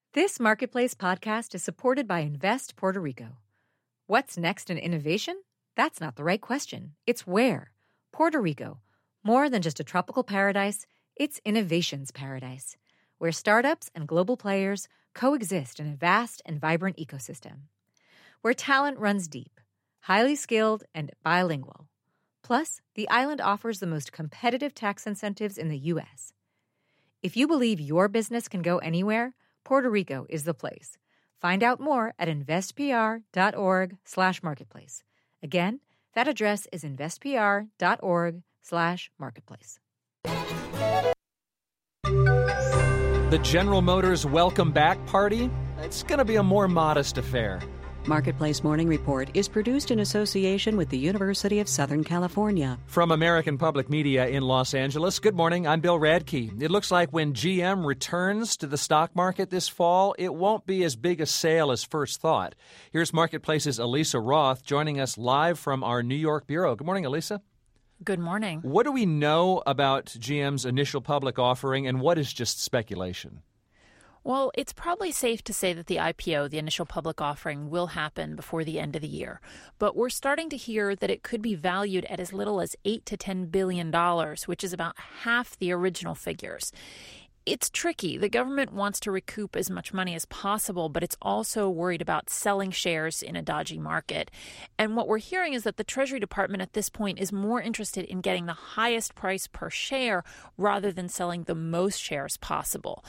This Marketplace podcast is supported by Invest Puerto Rico. What's next in innovation? That's not the right question. It's where. Puerto Rico. More than just a tropical paradise, it's innovation's paradise, where startups and global players coexist in a vast and vibrant ecosystem. Where talent runs deep, highly skilled, and bilingual. Plus, the island offers the most competitive tax incentives in the U.S. If you believe your business can go anywhere, Puerto Rico is the place. Find out more at investpr.org/marketplace. Again, that address is investpr.org/marketplace. The General Motors Welcome Back Party? It's going to be a more modest affair. Marketplace Morning Report is produced in association with the University of Southern California. From American Public Media in Los Angeles, good morning. I'm Bill Radke. It looks like when GM returns to the stock market this fall, it won't be as big a sale as first thought. Here's Marketplace's Elisa Roth joining us live from our New York bureau. Good morning, Elisa. Good morning. What do we know about GM's initial public offering, and what is just speculation? Well, it's probably safe to say that the IPO, the initial public offering, will happen before the end of the year. But we're starting to hear that it could be valued at as little as $8 to $10 billion, which is about half the original figures. It's tricky. The government wants to recoup as much money as possible, but it's also worried about selling shares in a dodgy market. And what we're hearing is that the Treasury Department at this point is more interested in getting the highest price per share rather than selling the most shares possible.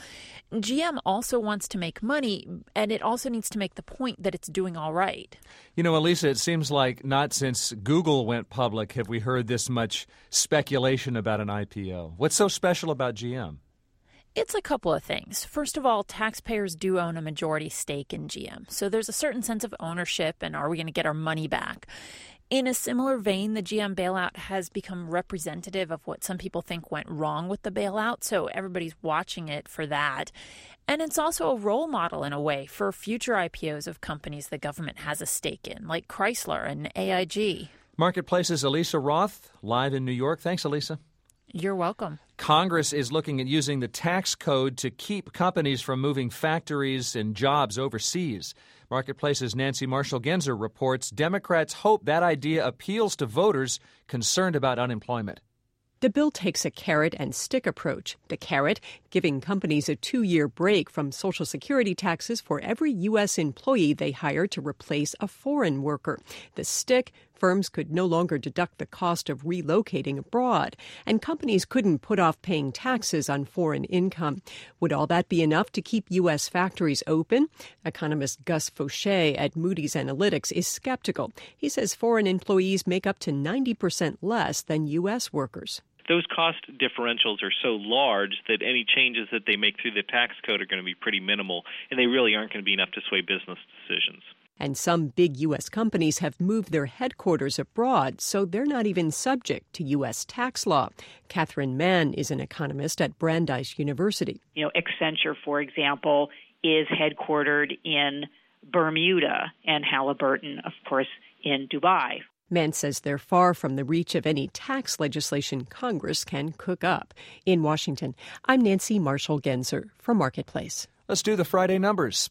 GM also wants to make money, and it also needs to make the point that it's doing all right. You know, Elisa, it seems like not since Google went public have we heard this much speculation about an IPO. What's so special about GM? It's a couple of things. First of all, taxpayers do own a majority stake in GM. So there's a certain sense of ownership and are we going to get our money back? In a similar vein, the GM bailout has become representative of what some people think went wrong with the bailout. So everybody's watching it for that. And it's also a role model in a way for future IPOs of companies the government has a stake in, like Chrysler and AIG. Marketplace's Elisa Roth, live in New York. Thanks, Elisa. You're welcome. Congress is looking at using the tax code to keep companies from moving factories and jobs overseas. Marketplace's Nancy Marshall-Genzer reports Democrats hope that idea appeals to voters concerned about unemployment. The bill takes a carrot and stick approach. The carrot, giving companies a 2-year break from Social Security taxes for every U.S. employee they hire to replace a foreign worker. The stick, firms could no longer deduct the cost of relocating abroad, and companies couldn't put off paying taxes on foreign income. Would all that be enough to keep U.S. factories open? Economist Gus Fauché at Moody's Analytics is skeptical. He says foreign employees make up to 90% less than U.S. workers. Those cost differentials are so large that any changes that they make through the tax code are going to be pretty minimal, and they really aren't going to be enough to sway business decisions. And some big U.S. companies have moved their headquarters abroad, so they're not even subject to U.S. tax law. Catherine Mann is an economist at Brandeis University. Accenture, for example, is headquartered in Bermuda, and Halliburton, of course, in Dubai. Mann says they're far from the reach of any tax legislation Congress can cook up. In Washington, I'm Nancy Marshall-Genzer for Marketplace. Let's do the Friday numbers.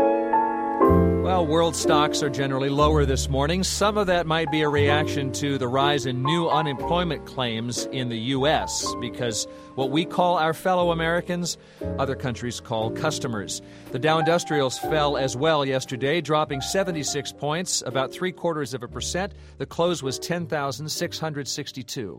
Well, world stocks are generally lower this morning. Some of that might be a reaction to the rise in new unemployment claims in the U.S. because what we call our fellow Americans, other countries call customers. The Dow Industrials fell as well yesterday, dropping 76 points, about 0.75%. The close was 10,662.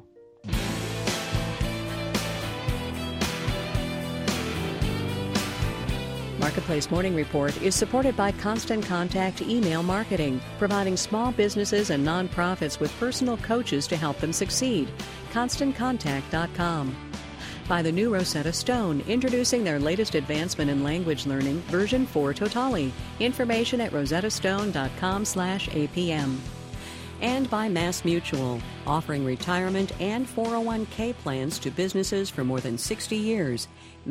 Marketplace Morning Report is supported by Constant Contact Email Marketing, providing small businesses and nonprofits with personal coaches to help them succeed. ConstantContact.com. By the new Rosetta Stone, introducing their latest advancement in language learning, version 4 Totali. Information at rosettastone.com/APM. And by MassMutual, offering retirement and 401k plans to businesses for more than 60 years.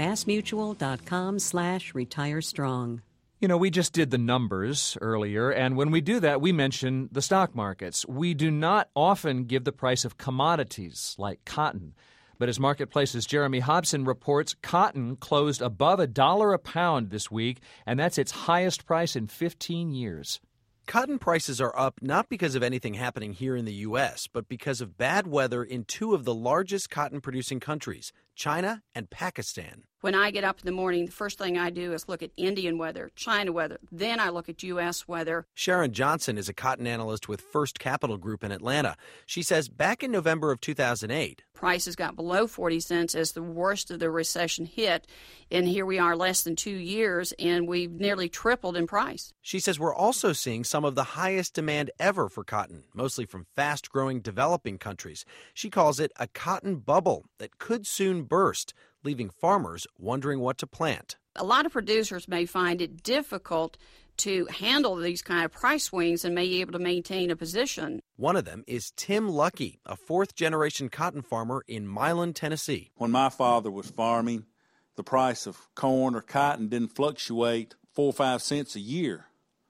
MassMutual.com/retirestrong. You know, we just did the numbers earlier, and when we do that, we mention the stock markets. We do not often give the price of commodities like cotton. But as Marketplace's Jeremy Hobson reports, cotton closed above $1 a pound this week, and that's its highest price in 15 years. Cotton prices are up not because of anything happening here in the U.S., but because of bad weather in two of the largest cotton-producing countries, China and Pakistan. When I get up in the morning, the first thing I do is look at Indian weather, China weather. Then I look at U.S. weather. Sharon Johnson is a cotton analyst with First Capital Group in Atlanta. She says back in November of 2008, prices got below 40 cents as the worst of the recession hit. And here we are less than 2 years, and we've nearly tripled in price. She says we're also seeing some of the highest demand ever for cotton, mostly from fast-growing developing countries. She calls it a cotton bubble that could soon burst, leaving farmers wondering what to plant. A lot of producers may find it difficult to handle these kind of price swings and may be able to maintain a position. One of them is Tim Lucky, a fourth-generation cotton farmer in Milan, Tennessee. When my father was farming, the price of corn or cotton didn't fluctuate 4 or 5 cents a year.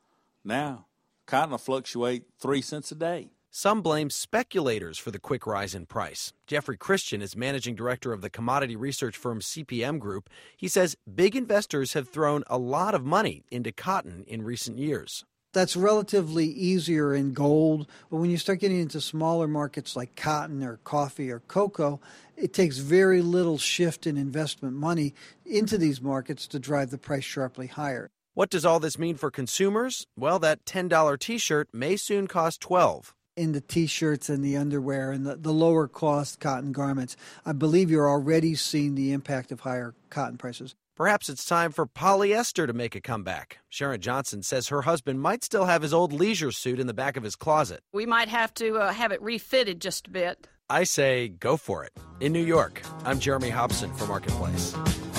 Now, cotton will fluctuate 3 cents a day. Some blame speculators for the quick rise in price. Jeffrey Christian is managing director of the commodity research firm CPM Group. He says big investors have thrown a lot of money into cotton in recent years. That's relatively easier in gold, but when you start getting into smaller markets like cotton or coffee or cocoa, it takes very little shift in investment money into these markets to drive the price sharply higher. What does all this mean for consumers? Well, that $10 T-shirt may soon cost $12. In the T-shirts and the underwear and the lower-cost cotton garments, I believe you're already seeing the impact of higher cotton prices. Perhaps it's time for polyester to make a comeback. Sharon Johnson says her husband might still have his old leisure suit in the back of his closet. We might have to have it refitted just a bit. I say go for it. In New York, I'm Jeremy Hobson for Marketplace.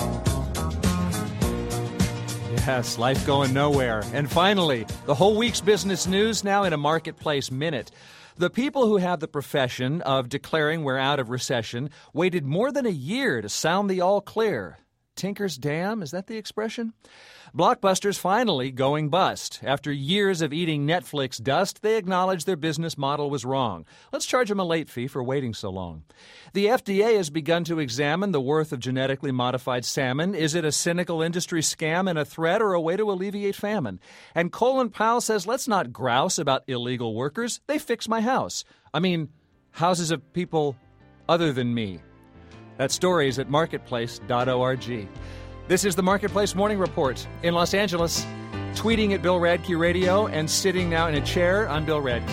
Yes, life going nowhere. And finally, the whole week's business news now in a Marketplace Minute. The people who have the profession of declaring we're out of recession waited more than a year to sound the all clear. Tinker's dam, is that the expression? Blockbuster's finally going bust. After years of eating Netflix dust, they acknowledge their business model was wrong. Let's charge them a late fee for waiting so long. The FDA has begun to examine the worth of genetically modified salmon. Is it a cynical industry scam and a threat or a way to alleviate famine? And Colin Powell says, let's not grouse about illegal workers. They fix my house. I mean, houses of people other than me. That story is at marketplace.org. This is the Marketplace Morning Report in Los Angeles. Tweeting at Bill Radke Radio and sitting now in a chair, I'm Bill Radke.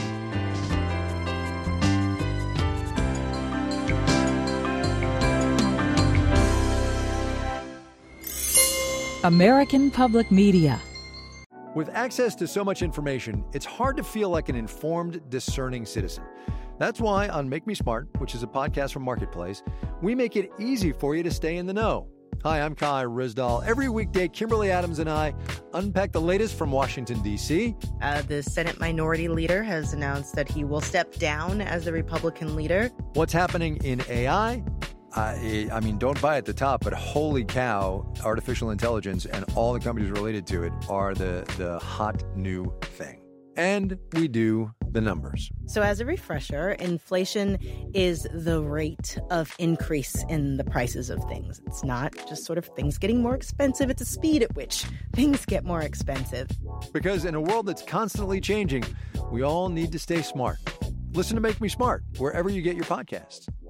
American Public Media. With access to so much information, it's hard to feel like an informed, discerning citizen. That's why on Make Me Smart, which is a podcast from Marketplace, we make it easy for you to stay in the know. Hi, I'm Kai Rizdal. Every weekday, Kimberly Adams and I unpack the latest from Washington, D.C. The Senate Minority Leader has announced that he will step down as the Republican leader. What's happening in AI? I mean, don't buy at the top, but holy cow, artificial intelligence and all the companies related to it are the hot new thing. And we do the numbers. So as a refresher, inflation is the rate of increase in the prices of things. It's not just sort of things getting more expensive. It's the speed at which things get more expensive. Because in a world that's constantly changing, we all need to stay smart. Listen to Make Me Smart wherever you get your podcasts.